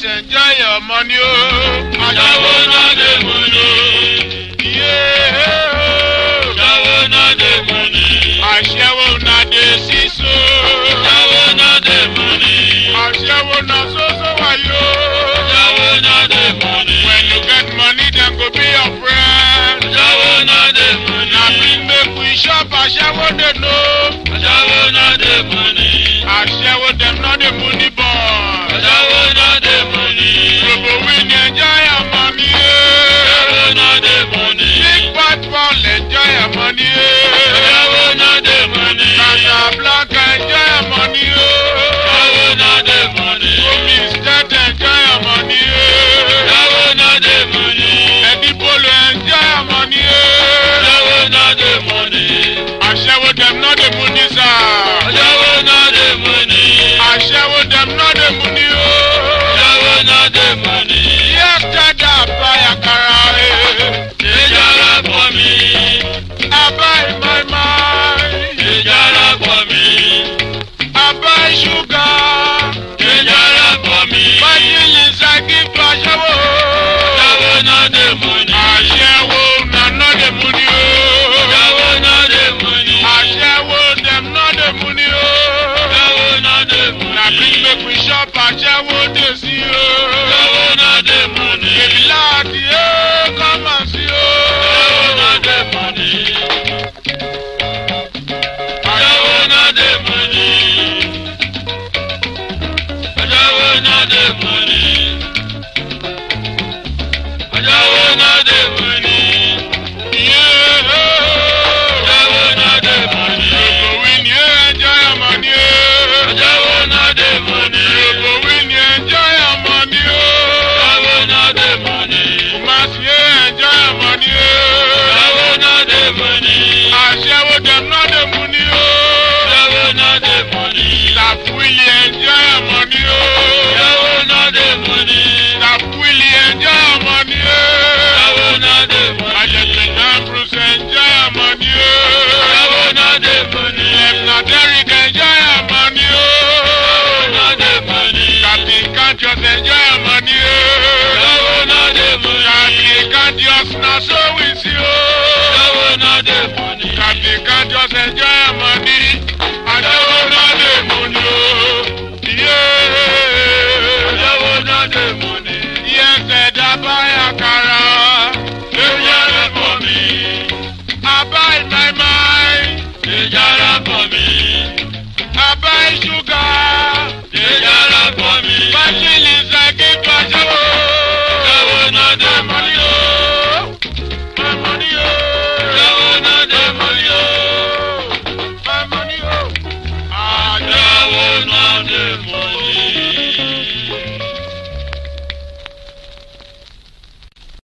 enjoy your money, oh. Aṣẹ́wó náà dey money. Yeah. Aṣẹ́wó náà dey money. Aṣẹ́wó náà dey sísọ. Aṣẹ́wó náà dey money. Aṣẹ́wó náà soso wayo. Aṣẹ́wó náà dey money. When you get money, dem go be your friend. Aṣẹ́wó náà dey money. Na bring make we shop, aṣẹ́wó dey know. Aṣẹ́wó náà dey money. Aṣẹ́wó dem no dey money boy. Aṣẹ́wó náà dey money. Gbogbo win enjoy your money. Aṣẹ́wó náà dey money. Big bad ball enjoy your money. Aṣẹ́wó náà dey money. Casablanca enjoy your money. Aṣẹ́wó náà dey money. Omi state enjoy your money. Aṣẹ́wó náà dey money. Edipolo enjoy your money. Aṣẹ́wó náà dey money. Aṣẹ́wó dem no dey money sir. Aṣẹ́wó náà dey money. Aṣẹ́wó dem no dey money o. Aṣẹ́wó náà dey money. Yes dada buy akara Ejara for me. I buy my mind. Ejara for me. I buy sugar. Ejara for me. My feelings I give to aṣẹ́wó. Aṣẹ́wó náà dey money. Aṣẹ́wó na no dey money o. Aṣẹ́wó náà dey money. Aṣẹ́wó dem no dey money o. Aṣẹ́wó náà dey money. Na bring make we shop aṣẹ́wó dey see o. Aṣẹ́wó náà dey money. Baby láti come and see o. Aṣẹ́wó náà dey money. Aṣẹ́wó náà dey money. Aṣẹ́wó náà dey money. Aṣẹ́wó náà dey money. Yeah. Aṣẹ́wó náà dey money. You go win, you enjoy your money. Aṣẹ́wó náà dey money. You go win, you enjoy your money. Aṣẹ́wó náà dey money. Kumasi, you enjoy your money. Aṣẹ́wó náà dey money. Aṣẹ́wó dem no dey money. Aṣẹ́wó náà dey money. Tafuili enjoy your money. Aṣẹ́wó náà dey money. Tafuili enjoy your money. Aṣẹ́wó náà dey money. Ajẹ̀gbẹ̀dán Bruce enjoy your money. Aṣẹ́wó náà dey money. Lẹ́fnà Derrick enjoy your money. Aṣẹ́wó náà dey money. Captain Cantius enjoy your money. Aṣẹ́wó náà dey money. Captain Cantius na so we see o. Aṣẹ́wó náà dey money. Captain Cantius enjoy your money. Aṣẹ́wó náà dey money o. Yeah. Aṣẹ́wó náà dey money. Yes, ẹ̀dá buy akara. Ejara for me. I buy my mind. Ejara for me. I buy sugar. Ejara for me. My feelings I give to aṣẹ́wó. Aṣẹ́wó náà dey money o. My money o. Aṣẹ́wó náà dey money o. My money o. Aṣẹ́wó náà dey money.